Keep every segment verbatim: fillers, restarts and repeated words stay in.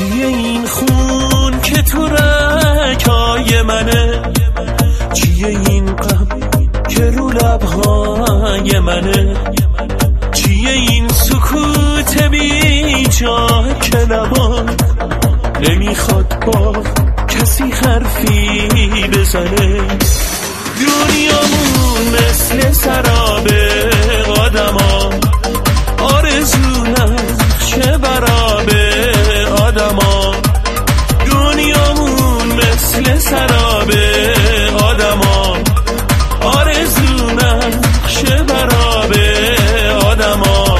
چیه این خون که تو رگای منه؟ چیه این غم که رو لبهای منه؟ چیه این سکوت بی جا که لبان نمیخواد با کسی حرفی بزنه؟ دنیامون مثل سراب آدما، آرزو نقشه براب آدما. دنیامون مثل سراب آدما، آرزو نقشه براب آدما.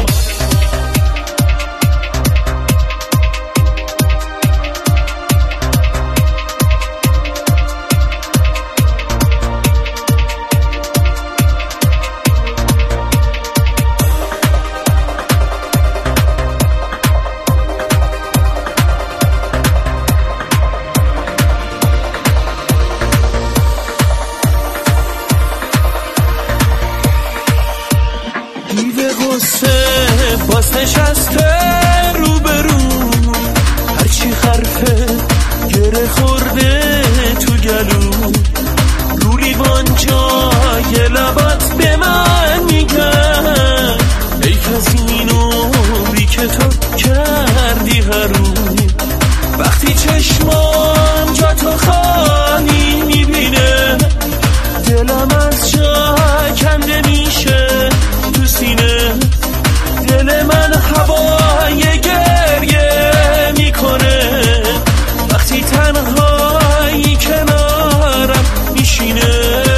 باز نشسته رو برو، هرچی حرفه گره خورده تو گلو. رو لیوان جای لبات به من میگن حیف از این عمری که تو کردی حروم. وقتی چشمام جا تو خالی میبینه، دلم از جا کنده میشه تو سینه. دل من هوای گریه میکنه وقتی تنهایی کنارم میشینه.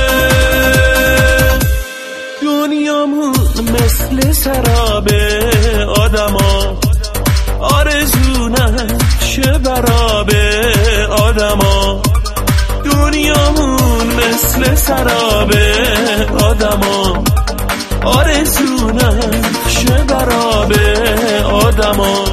دنیامون مثل سراب آدما، آرزو نقشه براب آدما. دنیامون مثل سراب آدما، آرزو نقشه براب آدما.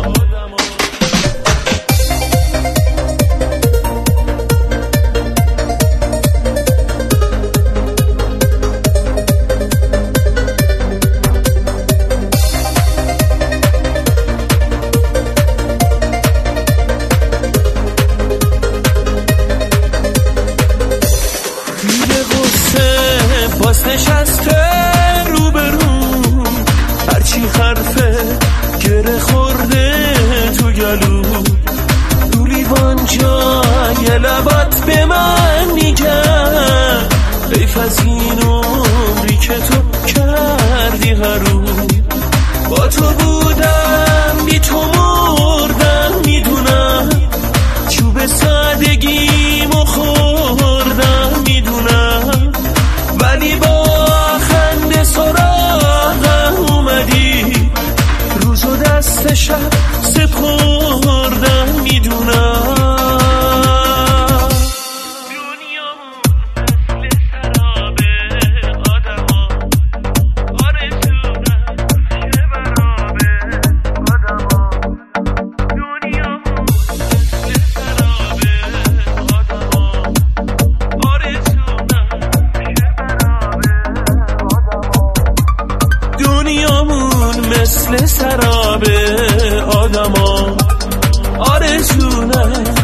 دیده غصه باز نشسته رو برو، هرچی حرفه گره خورده تو گلو. رو لیوان جای لبات به من میگن حیف از این عمری که تو کردی حروم. با تو بودم بی تو مردم میدونم، چوب سادگیمو خوردم میدونم. ولی با خنده سراغم اومدی، روز و دست شب سپردم میدونم. دنیامون مثل سراب آدما، آرزو نقشه